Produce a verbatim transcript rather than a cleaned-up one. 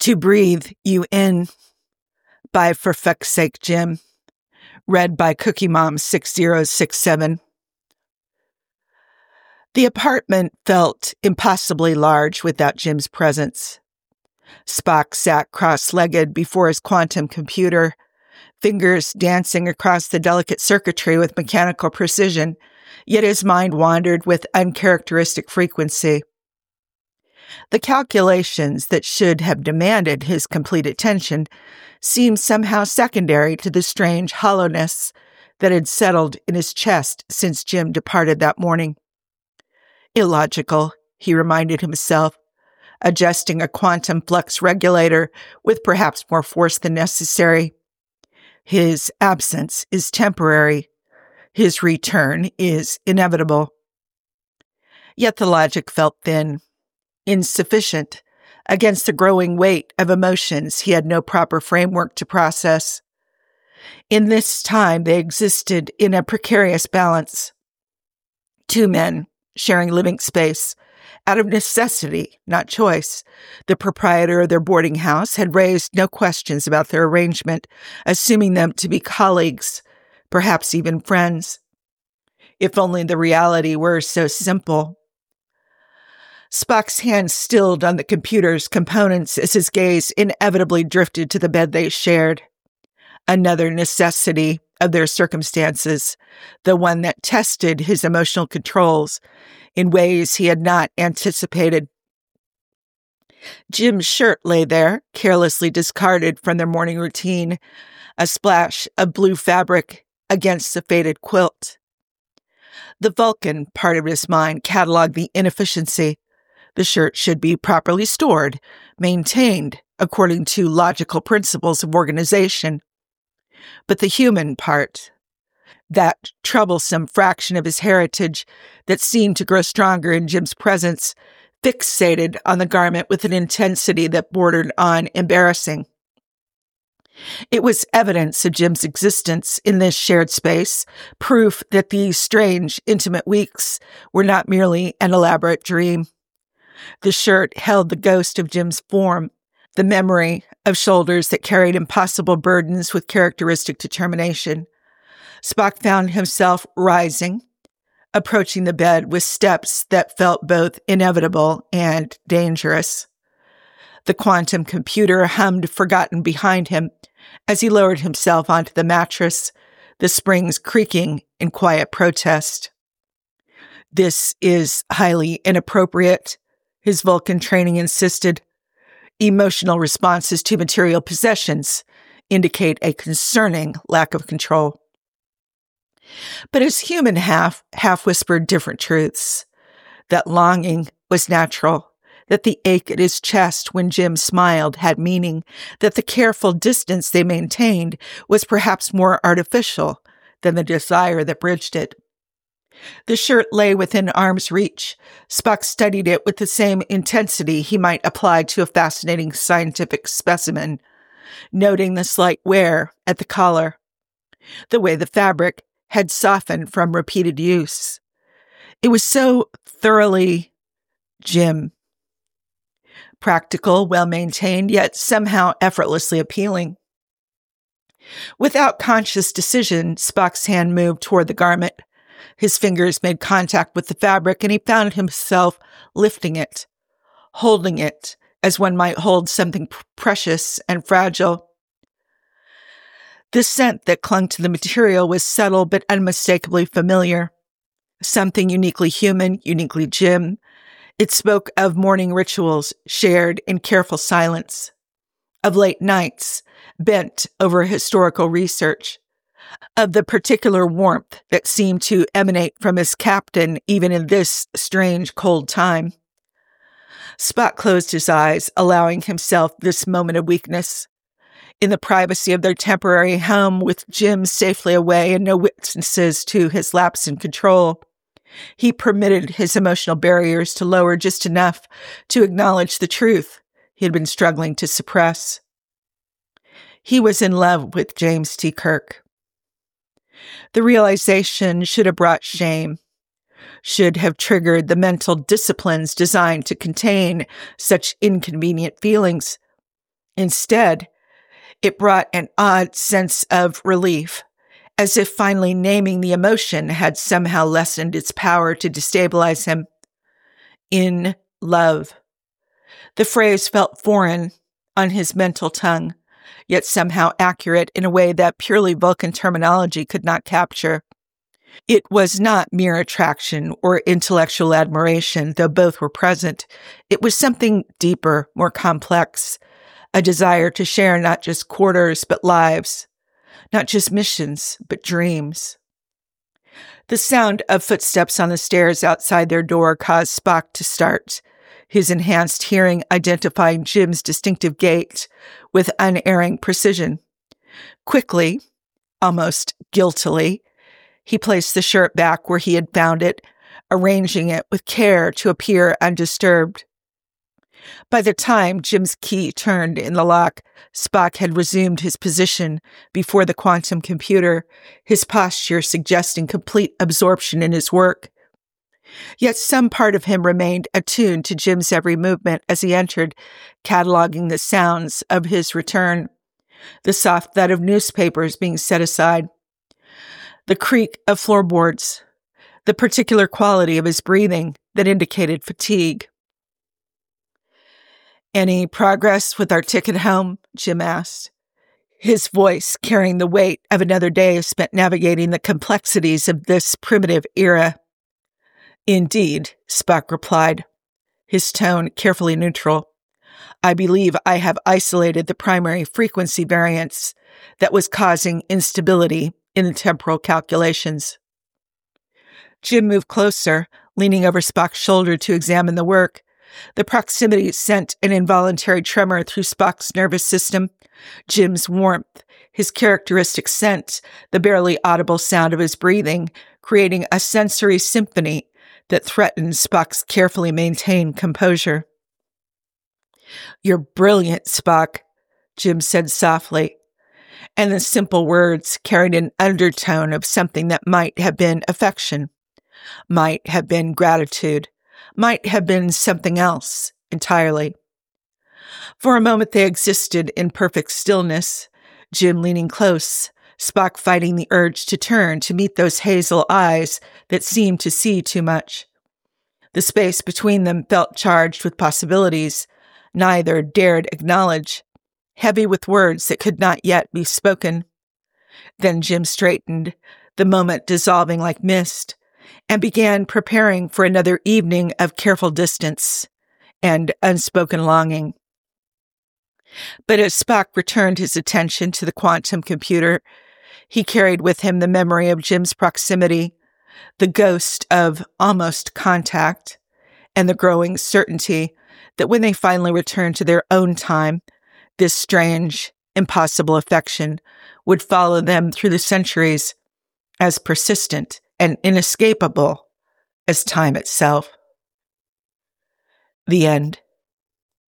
To Breathe You In by For Fuck's Sake Jim, read by Cookie Mom six zero six seven. The apartment felt impossibly large without Jim's presence. Spock sat cross-legged before his quantum computer, fingers dancing across the delicate circuitry with mechanical precision, yet his mind wandered with uncharacteristic frequency. The calculations that should have demanded his complete attention seemed somehow secondary to the strange hollowness that had settled in his chest since Jim departed that morning. Illogical, he reminded himself, adjusting a quantum flux regulator with perhaps more force than necessary. His absence is temporary. His return is inevitable. Yet the logic felt thin, insufficient, against the growing weight of emotions he had no proper framework to process. In this time, they existed in a precarious balance. Two men sharing living space, out of necessity, not choice. The proprietor of their boarding house had raised no questions about their arrangement, assuming them to be colleagues, perhaps even friends. If only the reality were so simple. Spock's hand stilled on the computer's components as his gaze inevitably drifted to the bed they shared. Another necessity of their circumstances, the one that tested his emotional controls in ways he had not anticipated. Jim's shirt lay there, carelessly discarded from their morning routine, a splash of blue fabric against the faded quilt. The Vulcan part of his mind cataloged the inefficiency. The shirt should be properly stored, maintained according to logical principles of organization. But the human part, that troublesome fraction of his heritage that seemed to grow stronger in Jim's presence, fixated on the garment with an intensity that bordered on embarrassing. It was evidence of Jim's existence in this shared space, proof that these strange, intimate weeks were not merely an elaborate dream. The shirt held the ghost of Jim's form, the memory of shoulders that carried impossible burdens with characteristic determination. Spock found himself rising, approaching the bed with steps that felt both inevitable and dangerous. The quantum computer hummed forgotten behind him as he lowered himself onto the mattress, the springs creaking in quiet protest. This is highly inappropriate, his Vulcan training insisted. Emotional responses to material possessions indicate a concerning lack of control. But his human half half-whispered different truths. That longing was natural, that the ache at his chest when Jim smiled had meaning, that the careful distance they maintained was perhaps more artificial than the desire that bridged it. The shirt lay within arm's reach. Spock studied it with the same intensity he might apply to a fascinating scientific specimen, noting the slight wear at the collar, the way the fabric had softened from repeated use. It was so thoroughly Jim. Practical, well-maintained, yet somehow effortlessly appealing. Without conscious decision, Spock's hand moved toward the garment. His fingers made contact with the fabric, and he found himself lifting it, holding it as one might hold something p- precious and fragile. The scent that clung to the material was subtle but unmistakably familiar. Something uniquely human, uniquely Jim. It spoke of morning rituals shared in careful silence, of late nights bent over historical research, of the particular warmth that seemed to emanate from his captain even in this strange, cold time. Spock closed his eyes, allowing himself this moment of weakness. In the privacy of their temporary home, with Jim safely away and no witnesses to his lapse in control, he permitted his emotional barriers to lower just enough to acknowledge the truth he had been struggling to suppress. He was in love with James T. Kirk. The realization should have brought shame, should have triggered the mental disciplines designed to contain such inconvenient feelings. Instead, it brought an odd sense of relief, as if finally naming the emotion had somehow lessened its power to destabilize him. In love. The phrase felt foreign on his mental tongue, yet somehow accurate in a way that purely Vulcan terminology could not capture. It was not mere attraction or intellectual admiration, though both were present. It was something deeper, more complex, a desire to share not just quarters, but lives, not just missions, but dreams. The sound of footsteps on the stairs outside their door caused Spock to start, his enhanced hearing identifying Jim's distinctive gait with unerring precision. Quickly, almost guiltily, he placed the shirt back where he had found it, arranging it with care to appear undisturbed. By the time Jim's key turned in the lock, Spock had resumed his position before the quantum computer, his posture suggesting complete absorption in his work. Yet some part of him remained attuned to Jim's every movement as he entered, cataloging the sounds of his return, the soft thud of newspapers being set aside, the creak of floorboards, the particular quality of his breathing that indicated fatigue. "Any progress with our ticket home?" Jim asked, his voice carrying the weight of another day spent navigating the complexities of this primitive era. "Indeed," Spock replied, his tone carefully neutral. "I believe I have isolated the primary frequency variance that was causing instability in the temporal calculations." Jim moved closer, leaning over Spock's shoulder to examine the work. The proximity sent an involuntary tremor through Spock's nervous system. Jim's warmth, his characteristic scent, the barely audible sound of his breathing, creating a sensory symphony that threatened Spock's carefully maintained composure. "You're brilliant, Spock," Jim said softly, and the simple words carried an undertone of something that might have been affection, might have been gratitude, might have been something else entirely. For a moment they existed in perfect stillness, Jim leaning close, Spock fighting the urge to turn to meet those hazel eyes that seemed to see too much. The space between them felt charged with possibilities neither dared acknowledge, heavy with words that could not yet be spoken. Then Jim straightened, the moment dissolving like mist, and began preparing for another evening of careful distance and unspoken longing. But as Spock returned his attention to the quantum computer, he carried with him the memory of Jim's proximity, the ghost of almost contact, and the growing certainty that when they finally returned to their own time, this strange, impossible affection would follow them through the centuries, as persistent and inescapable as time itself. The end.